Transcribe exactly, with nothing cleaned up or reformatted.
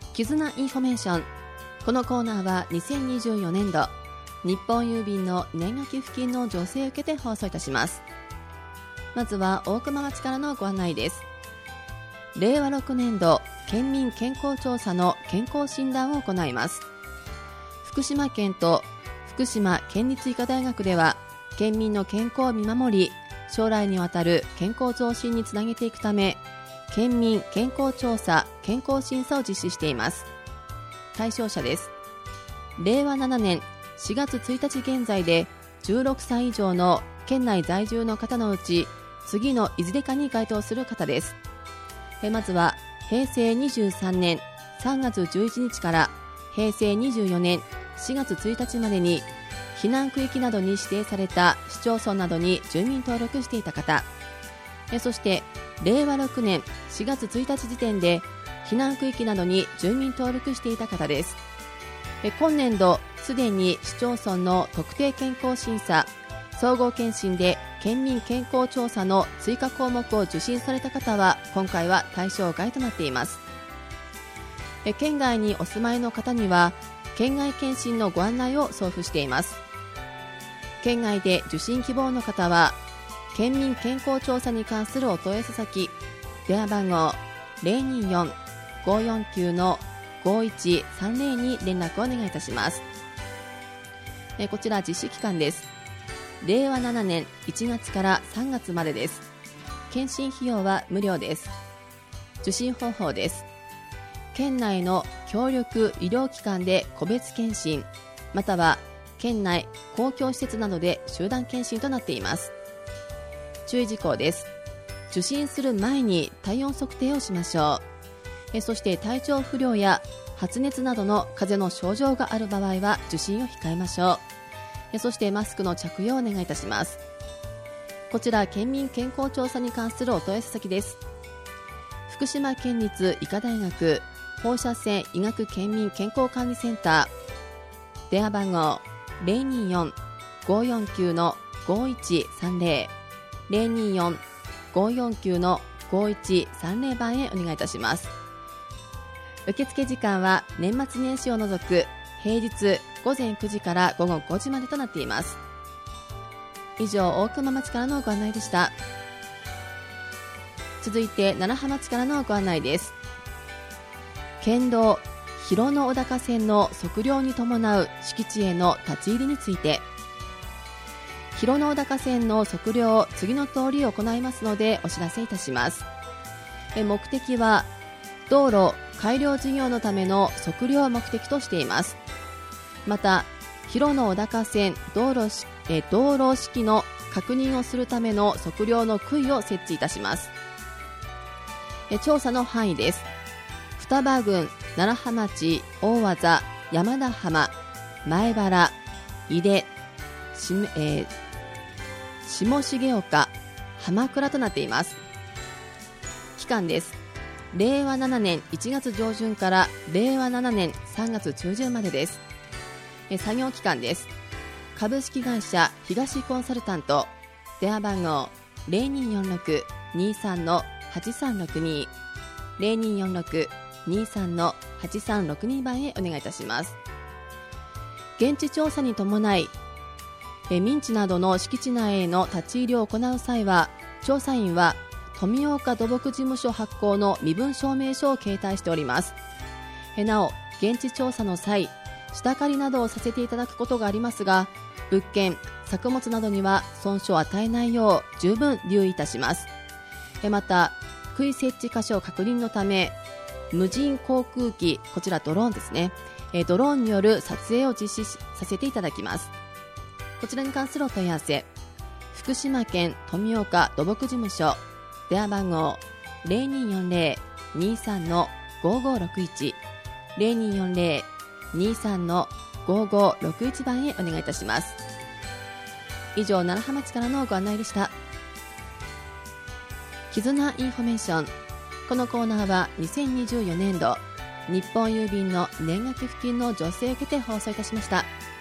絆インフォメーション。このコーナーはにせんにじゅうよねんど日本郵便の年賀寄付金の助成を受けて放送いたします。まずは大熊町からのご案内です。れいわろくねんど県民健康調査の健康診断を行います。福島県と福島県立医科大学では県民の健康を見守り、将来にわたる健康増進につなげていくため、県民健康調査健康審査を実施しています。対象者です。れいわななねんしがつついたち現在でじゅうろくさい以上の県内在住の方のうち、次のいずれかに該当する方です。えまずはへいせいにじゅうさんねんさんがつじゅういちにちからへいせいにじゅうよねんしがつついたちまでに避難区域などに指定された市町村などに住民登録していた方、えそしてれいわろくねんしがつついたち時点で避難区域などに住民登録していた方です。え今年度すでに市町村の特定健康審査総合検診で県民健康調査の追加項目を受診された方は今回は対象外となっています。え県外にお住まいの方には県外検診のご案内を送付しています。県外で受診希望の方は県民健康調査に関するお問い合わせ先、電話番号 ゼロにーよん ごーよんきゅう のごいちさんぜろ に連絡をお願いいたします。えこちら実施期間です。れいわななねんいちがつからさんがつまでです。検診費用は無料です。受診方法です。県内の協力医療機関で個別検診、または県内公共施設などで集団検診となっています。注意事項です。受診する前に体温測定をしましょう。えそして体調不良や発熱などの風邪の症状がある場合は受診を控えましょう。えそしてマスクの着用をお願いいたします。こちら県民健康調査に関するお問い合わせ先です。福島県立医科大学放射線医学県民健康管理センター、電話番号 ゼロにーよん ごーよんきゅう のごいちさんぜろ ゼロにーよん ごーよんきゅう のごいちさんぜろ 番へお願いいたします。受付時間は年末年始を除く平日ごぜんくじからごごごじまでとなっています。以上、大熊町からのご案内でした。続いて楢葉町からのご案内です。県道広野小高線の測量に伴う敷地への立ち入りについて、広野小高線の測量を次の通り行いますのでお知らせいたします。え目的は道路改良事業のための測量を目的としています。また広野小高線道路しえ道路式の確認をするための測量の杭を設置いたします。え調査の範囲です。双葉郡、楢葉町、大字、山田浜、前原、井出、し、えー、下重岡、浜倉となっています。期間です。れいわななねんいちがつじょうじゅんかられいわななねんさんがつちゅうじゅんまでです。え作業期間です。株式会社東コンサルタント、電話番号 ゼロにーよんろく にーさん のはちさんろくに ゼロにーよんろく にーさん のはちさんろくに 番へお願いいたします。現地調査に伴いえ民地などの敷地内への立ち入りを行う際は、調査員は富岡土木事務所発行の身分証明書を携帯しております。えなお現地調査の際、下借りなどをさせていただくことがありますが、物件、作物などには損傷を与えないよう十分留意いたします。また杭設置箇所を確認のため、無人航空機、こちらドローンですね、ドローンによる撮影を実施させていただきます。こちらに関するお問い合わせ、福島県富岡土木事務所、電話番号 ゼロにーよんぜろ にーさん のごーごーろくいち ゼロにーよんぜろ にーさん のごーごーろくいち 番へお願いいたします。以上、楢葉町からのご案内でした。絆インフォメーション。このコーナーはにせんにじゅうよねんど日本郵便の年賀寄付金の助成を受けて放送いたしました。